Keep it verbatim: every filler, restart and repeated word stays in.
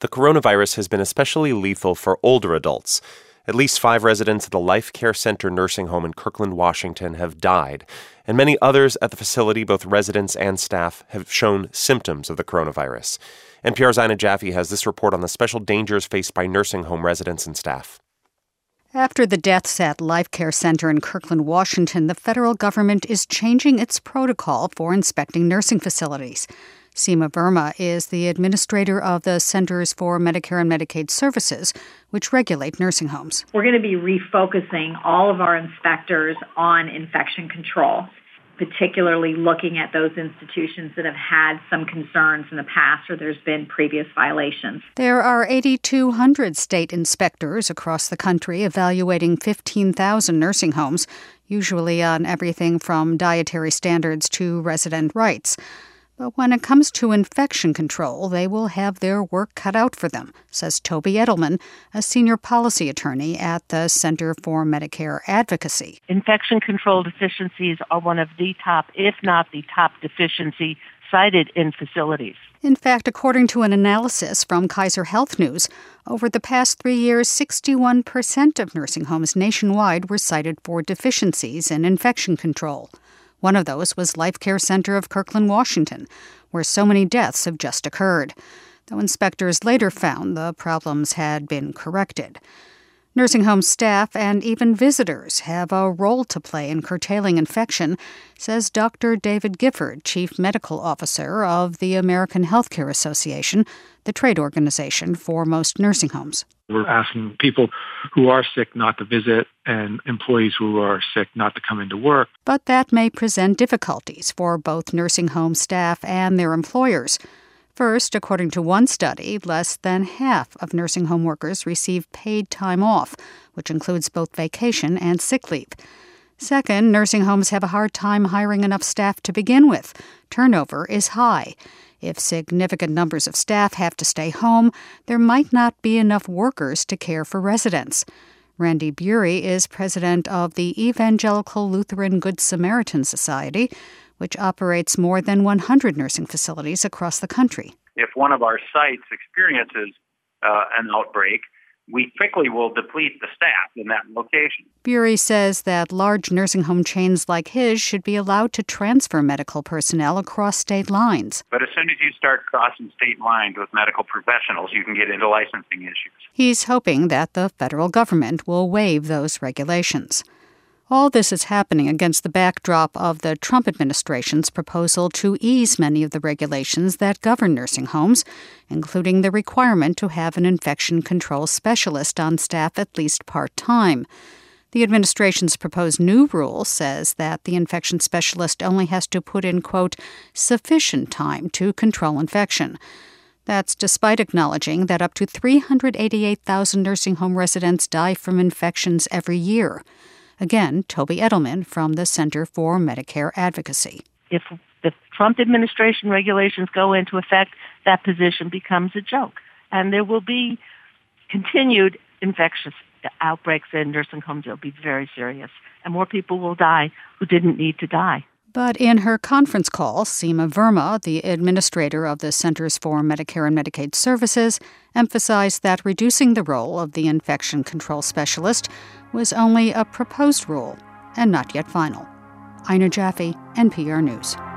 The coronavirus has been especially lethal for older adults. At least five residents at the Life Care Center nursing home in Kirkland, Washington, have died, and many others at the facility, both residents and staff, have shown symptoms of the coronavirus. N P R's Ina Jaffe has this report on the special dangers faced by nursing home residents and staff. After the deaths at Life Care Center in Kirkland, Washington, the federal government is changing its protocol for inspecting nursing facilities. Seema Verma is the administrator of the Centers for Medicare and Medicaid Services, which regulate nursing homes. We're going to be refocusing all of our inspectors on infection control, particularly looking at those institutions that have had some concerns in the past or there's been previous violations. There are eight thousand two hundred state inspectors across the country evaluating fifteen thousand nursing homes, usually on everything from dietary standards to resident rights. But when it comes to infection control, they will have their work cut out for them, says Toby Edelman, a senior policy attorney at the Center for Medicare Advocacy. Infection control deficiencies are one of the top, if not the top deficiency cited in facilities. In fact, according to an analysis from Kaiser Health News, over the past three years, sixty-one percent of nursing homes nationwide were cited for deficiencies in infection control. One of those was Life Care Center of Kirkland, Washington, where so many deaths have just occurred, though inspectors later found the problems had been corrected. Nursing home staff and even visitors have a role to play in curtailing infection, says Doctor David Gifford, Chief Medical Officer of the American Healthcare Association, the trade organization for most nursing homes. We're asking people who are sick not to visit and employees who are sick not to come into work. But that may present difficulties for both nursing home staff and their employers. First, according to one study, less than half of nursing home workers receive paid time off, which includes both vacation and sick leave. Second, nursing homes have a hard time hiring enough staff to begin with. Turnover is high. If significant numbers of staff have to stay home, there might not be enough workers to care for residents. Randy Bury is president of the Evangelical Lutheran Good Samaritan Society, which operates more than one hundred nursing facilities across the country. If one of our sites experiences uh, an outbreak, we quickly will deplete the staff in that location. Bury says that large nursing home chains like his should be allowed to transfer medical personnel across state lines. But as soon as you start crossing state lines with medical professionals, you can get into licensing issues. He's hoping that the federal government will waive those regulations. All this is happening against the backdrop of the Trump administration's proposal to ease many of the regulations that govern nursing homes, including the requirement to have an infection control specialist on staff at least part-time. The administration's proposed new rule says that the infection specialist only has to put in, quote, sufficient time to control infection. That's despite acknowledging that up to three hundred eighty-eight thousand nursing home residents die from infections every year. Again, Toby Edelman from the Center for Medicare Advocacy. If the Trump administration regulations go into effect, that position becomes a joke. And there will be continued infectious outbreaks in nursing homes. They'll be very serious. And more people will die who didn't need to die. But in her conference call, Seema Verma, the administrator of the Centers for Medicare and Medicaid Services, emphasized that reducing the role of the infection control specialist was only a proposed rule and not yet final. Ina Jaffe, N P R News.